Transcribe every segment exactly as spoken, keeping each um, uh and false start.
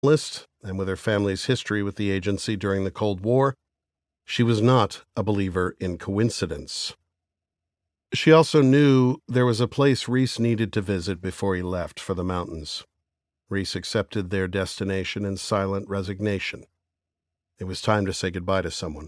journalist, and with her family's history with the agency during the Cold War, she was not a believer in coincidence. She also knew there was a place Reese needed to visit before he left for the mountains. Reese accepted their destination in silent resignation. It was time to say goodbye to someone.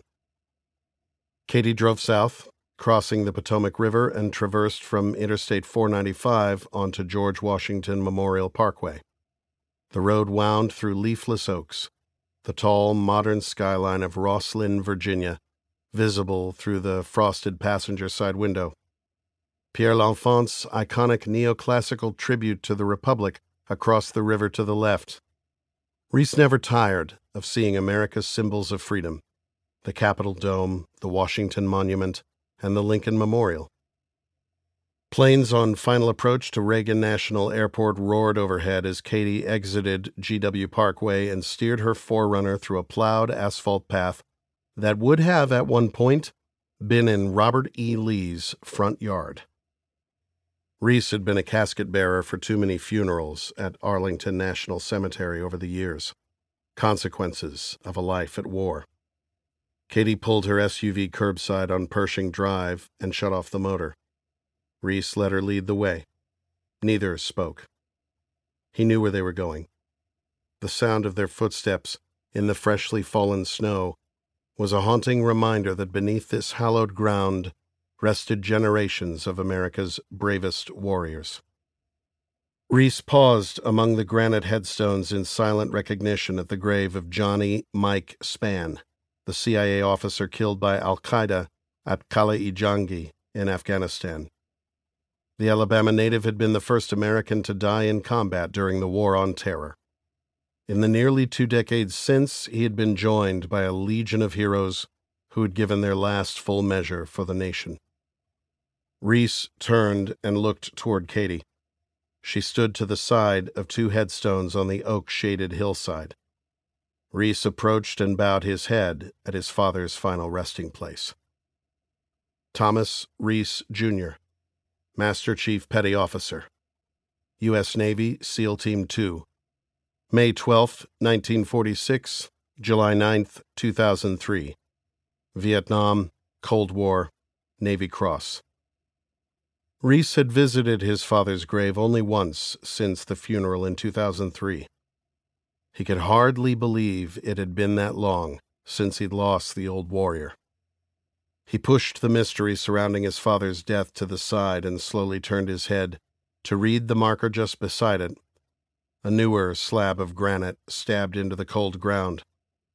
Katie drove south, crossing the Potomac River, and traversed from Interstate four ninety-five onto George Washington Memorial Parkway. The road wound through leafless oaks, the tall, modern skyline of Rosslyn, Virginia, visible through the frosted passenger side window. Pierre L'Enfant's iconic neoclassical tribute to the Republic across the river to the left. Reese never tired of seeing America's symbols of freedom, the Capitol Dome, the Washington Monument, and the Lincoln Memorial. Planes on final approach to Reagan National Airport roared overhead as Katie exited G W Parkway and steered her four runner through a plowed asphalt path that would have, at one point, been in Robert E. Lee's front yard. Reese had been a casket bearer for too many funerals at Arlington National Cemetery over the years. Consequences of a life at war. Katie pulled her S U V curbside on Pershing Drive and shut off the motor. Reese let her lead the way. Neither spoke. He knew where they were going. The sound of their footsteps in the freshly fallen snow was a haunting reminder that beneath this hallowed ground rested generations of America's bravest warriors. Reese paused among the granite headstones in silent recognition at the grave of Johnny Mike Spann, the C I A officer killed by al-Qaeda at Kala-i-Jangi in Afghanistan. The Alabama native had been the first American to die in combat during the War on Terror. In the nearly two decades since, he had been joined by a legion of heroes who had given their last full measure for the nation. Reese turned and looked toward Katie. She stood to the side of two headstones on the oak-shaded hillside. Reese approached and bowed his head at his father's final resting place. Thomas Reese, Junior, Master Chief Petty Officer, U S Navy, SEAL Team two, May twelfth, nineteen forty-six, July ninth, two thousand three, Vietnam, Cold War, Navy Cross. Reese had visited his father's grave only once since the funeral in two thousand three. He could hardly believe it had been that long since he'd lost the old warrior. He pushed the mystery surrounding his father's death to the side and slowly turned his head to read the marker just beside it, a newer slab of granite stabbed into the cold ground.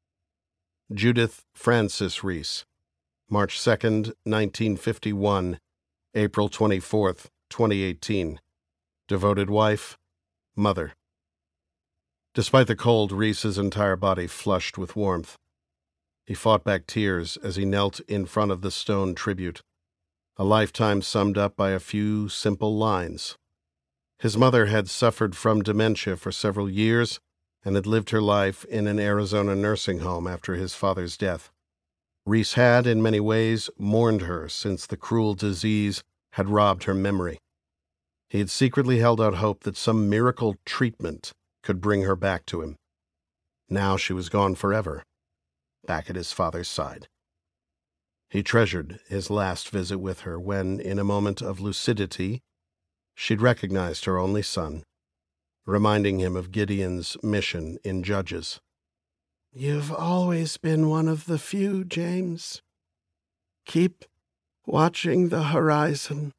Judith Frances Reese, March second, nineteen fifty-one, April twenty-fourth, twenty eighteen. Devoted wife, mother. Despite the cold, Reese's entire body flushed with warmth. He fought back tears as he knelt in front of the stone tribute, a lifetime summed up by a few simple lines. His mother had suffered from dementia for several years and had lived her life in an Arizona nursing home after his father's death. Reese had, in many ways, mourned her since the cruel disease had robbed her memory. He had secretly held out hope that some miracle treatment could bring her back to him. Now she was gone forever, back at his father's side. He treasured his last visit with her when, in a moment of lucidity, she'd recognized her only son, reminding him of Gideon's mission in Judges. "You've always been one of the few, James. Keep watching the horizon."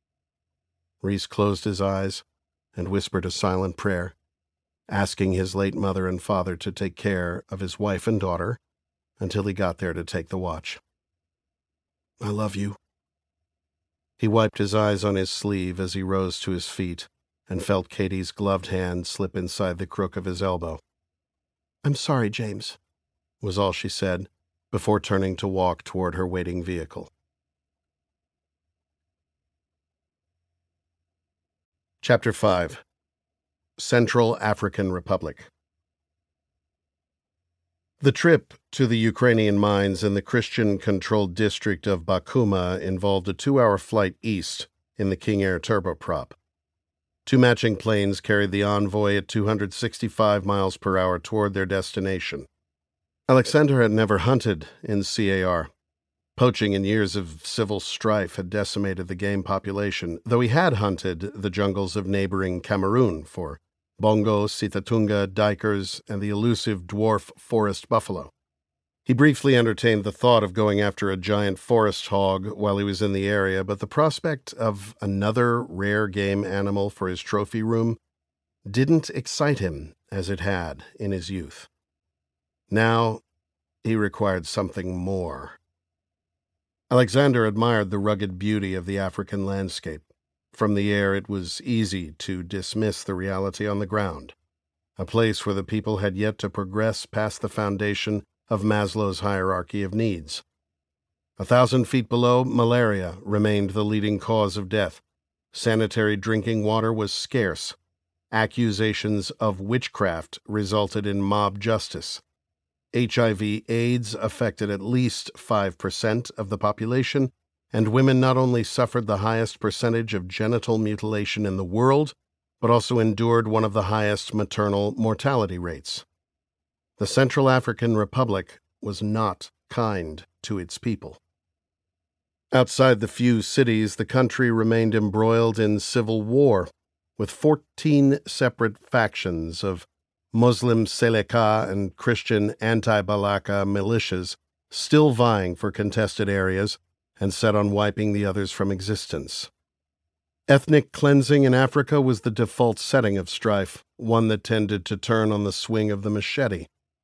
Reese closed his eyes and whispered a silent prayer, asking his late mother and father to take care of his wife and daughter until he got there to take the watch. "I love you." He wiped his eyes on his sleeve as he rose to his feet and felt Katie's gloved hand slip inside the crook of his elbow. "I'm sorry, James," was all she said before turning to walk toward her waiting vehicle. Chapter five. Central African Republic. The trip to the Ukrainian mines in the Christian-controlled district of Bakuma involved a two-hour flight east in the King Air turboprop. Two matching planes carried the envoy at two hundred sixty-five miles per hour toward their destination. Alexander had never hunted in C A R. Poaching in years of civil strife had decimated the game population, though he had hunted the jungles of neighboring Cameroon for bongo, sitatunga, duikers, and the elusive dwarf forest buffalo. He briefly entertained the thought of going after a giant forest hog while he was in the area, but the prospect of another rare game animal for his trophy room didn't excite him as it had in his youth. Now he required something more. Alexander admired the rugged beauty of the African landscape. From the air, it was easy to dismiss the reality on the ground, a place where the people had yet to progress past the foundation of Maslow's hierarchy of needs. A thousand feet below, malaria remained the leading cause of death. Sanitary drinking water was scarce. Accusations of witchcraft resulted in mob justice. H I V AIDS affected at least five percent of the population, and women not only suffered the highest percentage of genital mutilation in the world, but also endured one of the highest maternal mortality rates. The Central African Republic was not kind to its people. Outside the few cities, the country remained embroiled in civil war, with fourteen separate factions of Muslim Seleka and Christian anti-Balaka militias still vying for contested areas and set on wiping the others from existence. Ethnic cleansing in Africa was the default setting of strife, one that tended to turn on the swing of the machete.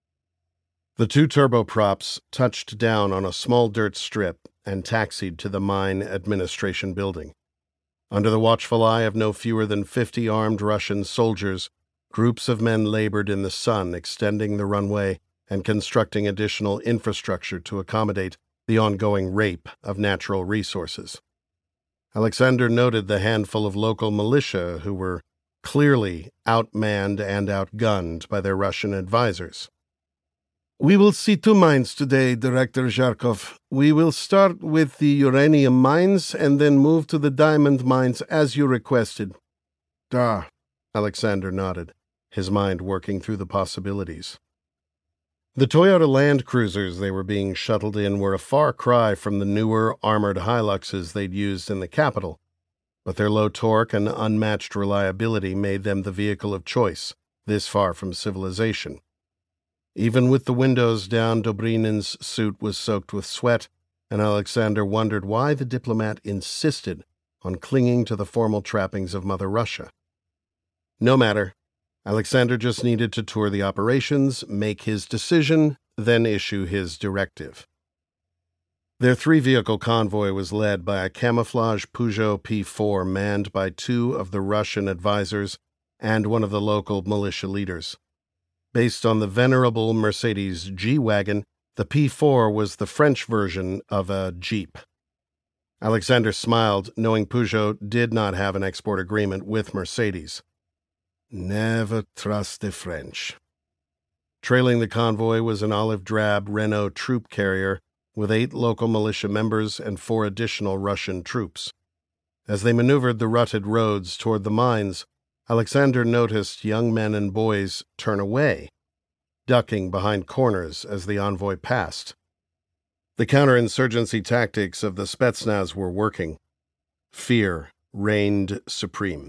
The two turboprops touched down on a small dirt strip and taxied to the mine administration building. Under the watchful eye of no fewer than fifty armed Russian soldiers, groups of men labored in the sun, extending the runway and constructing additional infrastructure to accommodate the ongoing rape of natural resources. Alexander noted the handful of local militia who were clearly outmanned and outgunned by their Russian advisors. "We will see two mines today, Director Zharkov. We will start with the uranium mines and then move to the diamond mines as you requested." "Ah," Alexander nodded, his mind working through the possibilities. The Toyota Land Cruisers they were being shuttled in were a far cry from the newer armored Hiluxes they'd used in the capital, but their low torque and unmatched reliability made them the vehicle of choice this far from civilization. Even with the windows down, Dobrynin's suit was soaked with sweat, and Alexander wondered why the diplomat insisted on clinging to the formal trappings of Mother Russia. No matter. Alexander just needed to tour the operations, make his decision, then issue his directive. Their three-vehicle convoy was led by a camouflage Peugeot P four manned by two of the Russian advisors and one of the local militia leaders. Based on the venerable Mercedes G-Wagon, the P four was the French version of a Jeep. Alexander smiled, knowing Peugeot did not have an export agreement with Mercedes. Never trust the French. Trailing the convoy was an olive-drab Renault troop carrier with eight local militia members and four additional Russian troops. As they maneuvered the rutted roads toward the mines, Alexander noticed young men and boys turn away, ducking behind corners as the envoy passed. The counterinsurgency tactics of the Spetsnaz were working. Fear reigned supreme.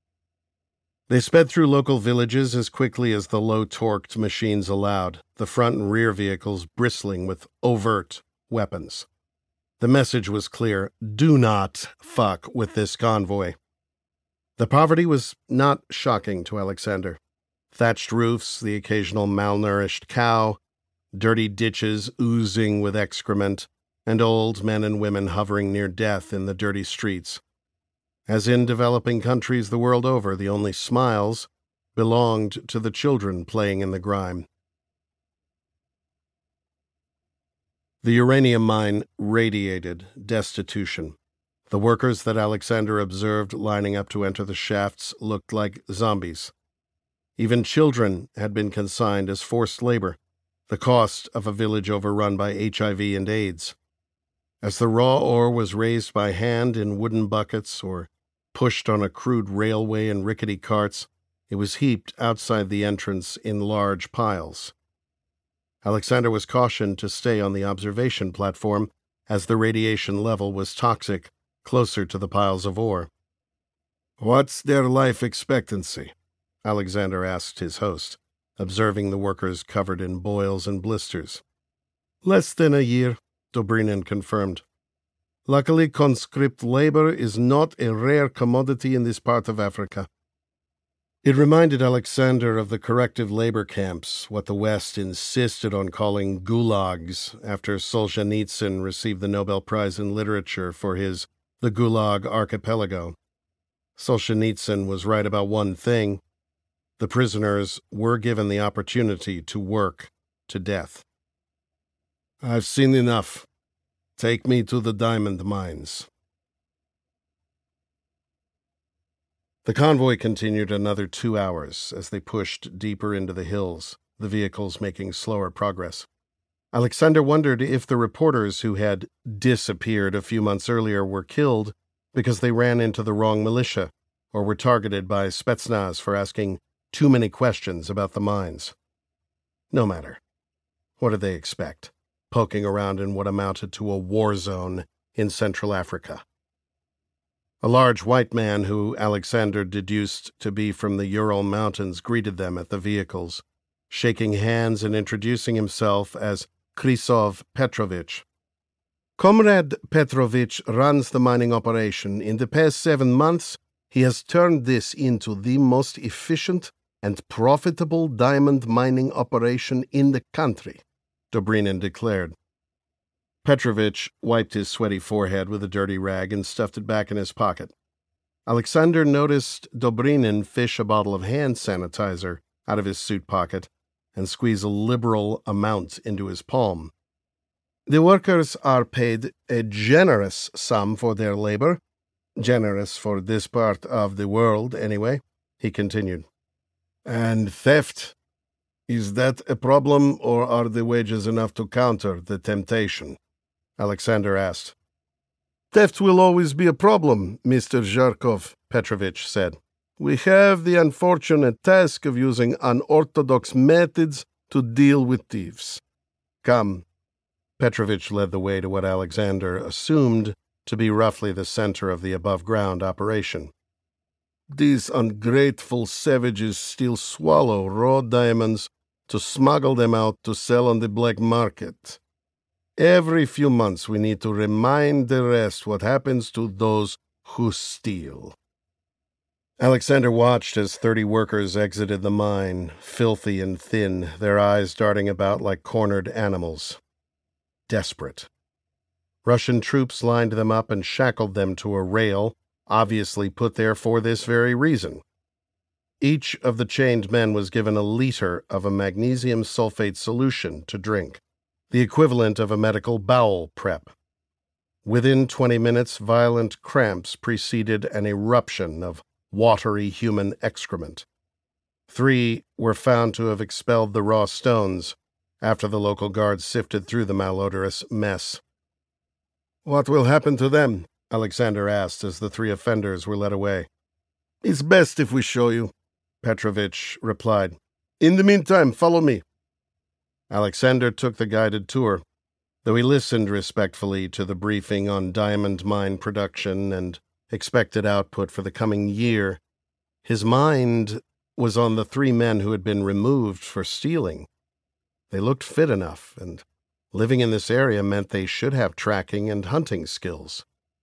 They sped through local villages as quickly as the low-torqued machines allowed, the front and rear vehicles bristling with overt weapons. The message was clear: do not fuck with this convoy. The poverty was not shocking to Alexander. Thatched roofs, the occasional malnourished cow, dirty ditches oozing with excrement, and old men and women hovering near death in the dirty streets. As in developing countries the world over, the only smiles belonged to the children playing in the grime. The uranium mine radiated destitution. The workers that Alexander observed lining up to enter the shafts looked like zombies. Even children had been consigned as forced labor, the cost of a village overrun by H I V and AIDS. As the raw ore was raised by hand in wooden buckets or pushed on a crude railway and rickety carts, it was heaped outside the entrance in large piles. Alexander was cautioned to stay on the observation platform, as the radiation level was toxic, closer to the piles of ore. "What's their life expectancy?" Alexander asked his host, observing the workers covered in boils and blisters. "Less than a year," Dobrynin confirmed. "Luckily, conscript labor is not a rare commodity in this part of Africa." It reminded Alexander of the corrective labor camps, what the West insisted on calling gulags after Solzhenitsyn received the Nobel Prize in Literature for his The Gulag Archipelago. Solzhenitsyn was right about one thing: the prisoners were given the opportunity to work to death. "I've seen enough. Take me to the diamond mines." The convoy continued another two hours as they pushed deeper into the hills, the vehicles making slower progress. Alexander wondered if the reporters who had disappeared a few months earlier were killed because they ran into the wrong militia or were targeted by Spetsnaz for asking too many questions about the mines. No matter. What did they expect, poking around in what amounted to a war zone in Central Africa? A large white man, who Alexander deduced to be from the Ural Mountains, greeted them at the vehicles, shaking hands and introducing himself as Krysov Petrovich. "Comrade Petrovich runs the mining operation. In the past seven months, he has turned this into the most efficient and profitable diamond mining operation in the country," Dobrynin declared. Petrovich wiped his sweaty forehead with a dirty rag and stuffed it back in his pocket. Alexander noticed Dobrynin fish a bottle of hand sanitizer out of his suit pocket and squeeze a liberal amount into his palm. "The workers are paid a generous sum for their labor, generous for this part of the world, anyway," he continued. "And theft, is that a problem, or are the wages enough to counter the temptation?" Alexander asked. "Theft will always be a problem, Mister Zharkov," Petrovich said. "We have the unfortunate task of using unorthodox methods to deal with thieves. Come." Petrovich led the way to what Alexander assumed to be roughly the center of the above-ground operation. "These ungrateful savages still swallow raw diamonds to smuggle them out to sell on the black market. Every few months we need to remind the rest what happens to those who steal." Alexander watched as thirty workers exited the mine, filthy and thin, their eyes darting about like cornered animals. Desperate. Russian troops lined them up and shackled them to a rail, obviously put there for this very reason. Each of the chained men was given a liter of a magnesium sulfate solution to drink, the equivalent of a medical bowel prep. Within twenty minutes, violent cramps preceded an eruption of watery human excrement. Three were found to have expelled the raw stones after the local guards sifted through the malodorous mess. "What will happen to them?" Alexander asked as the three offenders were led away. "It's best if we show you," Petrovich replied. "In the meantime, follow me." Alexander took the guided tour, though he listened respectfully to the briefing on diamond mine production and expected output for the coming year. His mind was on the three men who had been removed for stealing. They looked fit enough, and living in this area meant they should have tracking and hunting skills.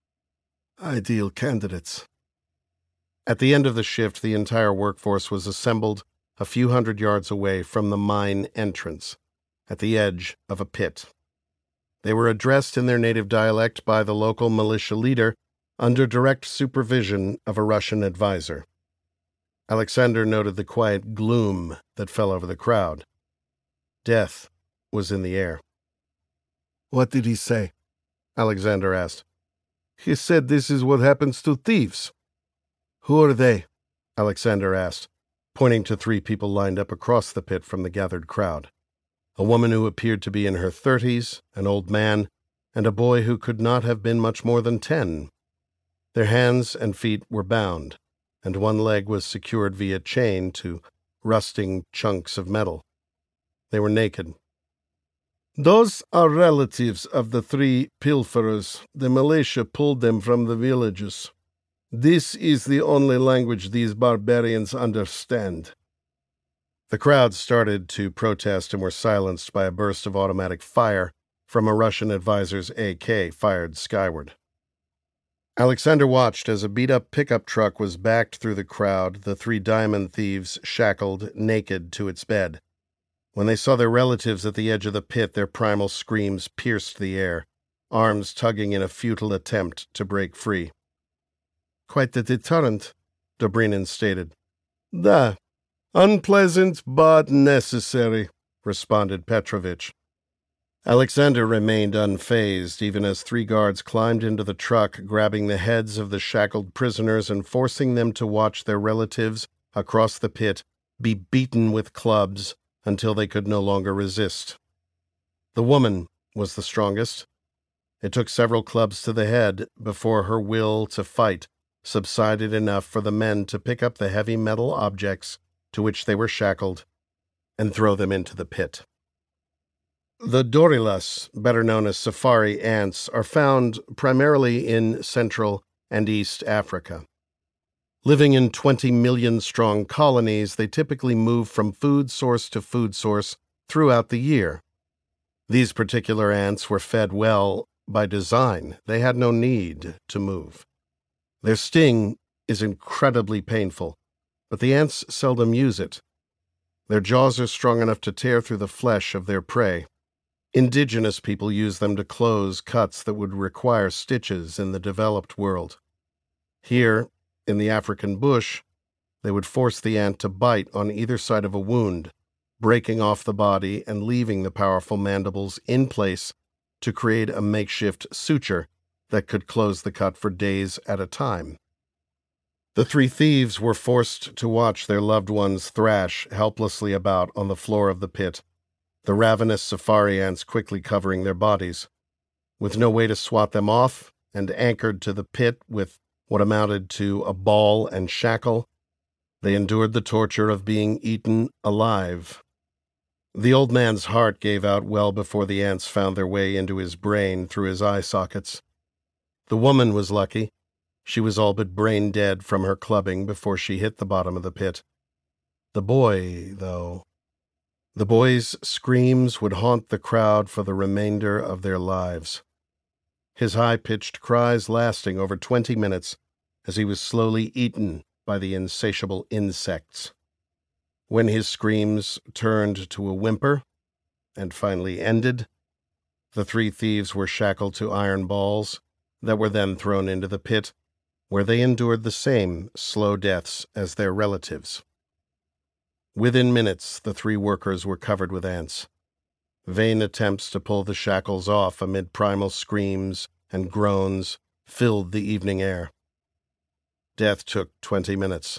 Ideal candidates. At the end of the shift, the entire workforce was assembled a few hundred yards away from the mine entrance, at the edge of a pit. They were addressed in their native dialect by the local militia leader under direct supervision of a Russian advisor. Alexander noted the quiet gloom that fell over the crowd. Death was in the air. "What did he say?" Alexander asked. "He said this is what happens to thieves." "Who are they?" Alexander asked, pointing to three people lined up across the pit from the gathered crowd. A woman who appeared to be in her thirties, an old man, and a boy who could not have been much more than ten. Their hands and feet were bound, and one leg was secured via chain to rusting chunks of metal. They were naked. "Those are relatives of the three pilferers. The militia pulled them from the villages. This is the only language these barbarians understand." The crowd started to protest and were silenced by a burst of automatic fire from a Russian advisor's A K fired skyward. Alexander watched as a beat-up pickup truck was backed through the crowd, the three diamond thieves shackled naked to its bed. When they saw their relatives at the edge of the pit, their primal screams pierced the air, arms tugging in a futile attempt to break free. "Quite the deterrent," Dobrynin stated. "Da. Unpleasant, but necessary," responded Petrovich. Alexander remained unfazed, even as three guards climbed into the truck, grabbing the heads of the shackled prisoners and forcing them to watch their relatives across the pit be beaten with clubs until they could no longer resist. The woman was the strongest. It took several clubs to the head before her will to fight subsided enough for the men to pick up the heavy metal objects to which they were shackled and throw them into the pit. The Dorylas, better known as safari ants, are found primarily in Central and East Africa. Living in twenty million strong colonies, they typically move from food source to food source throughout the year. These particular ants were fed well by design. They had no need to move. Their sting is incredibly painful, but the ants seldom use it. Their jaws are strong enough to tear through the flesh of their prey. Indigenous people use them to close cuts that would require stitches in the developed world. Here, in the African bush, they would force the ant to bite on either side of a wound, breaking off the body and leaving the powerful mandibles in place to create a makeshift suture that could close the cut for days at a time. The three thieves were forced to watch their loved ones thrash helplessly about on the floor of the pit, the ravenous safari ants quickly covering their bodies. With no way to swat them off, and anchored to the pit with what amounted to a ball and shackle, they endured the torture of being eaten alive. The old man's heart gave out well before the ants found their way into his brain through his eye sockets. The woman was lucky. She was all but brain dead from her clubbing before she hit the bottom of the pit. The boy, though... The boy's screams would haunt the crowd for the remainder of their lives. His high-pitched cries lasting over twenty minutes as he was slowly eaten by the insatiable insects. When his screams turned to a whimper and finally ended, the three thieves were shackled to iron balls that were then thrown into the pit, where they endured the same slow deaths as their relatives. Within minutes, the three workers were covered with ants. Vain attempts to pull the shackles off amid primal screams and groans filled the evening air. Death took twenty minutes.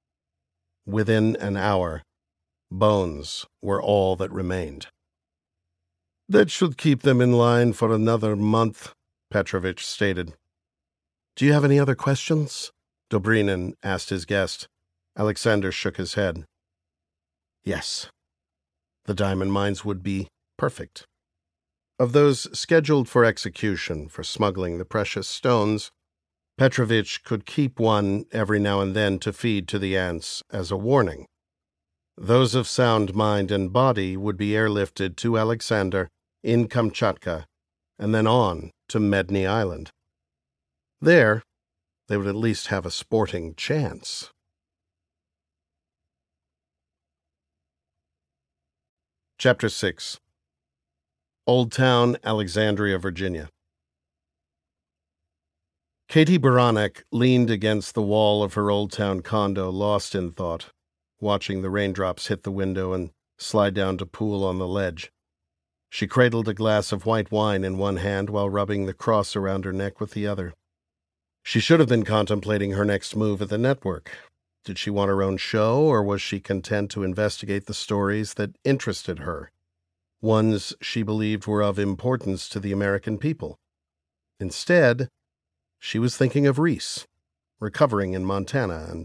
Within an hour, bones were all that remained. "That should keep them in line for another month," Petrovich stated. "Do you have any other questions?" Dobrynin asked his guest. Alexander shook his head. Yes. The diamond mines would be perfect. Of those scheduled for execution for smuggling the precious stones, Petrovich could keep one every now and then to feed to the ants as a warning. Those of sound mind and body would be airlifted to Alexander in Kamchatka and then on to Medny Island. There, they would at least have a sporting chance. Chapter six. Old Town, Alexandria, Virginia. Katie Baranek leaned against the wall of her Old Town condo, lost in thought, watching the raindrops hit the window and slide down to pool on the ledge. She cradled a glass of white wine in one hand while rubbing the cross around her neck with the other. She should have been contemplating her next move at the network. Did she want her own show, or was she content to investigate the stories that interested her, ones she believed were of importance to the American people? Instead, She was thinking of Reese, recovering in Montana and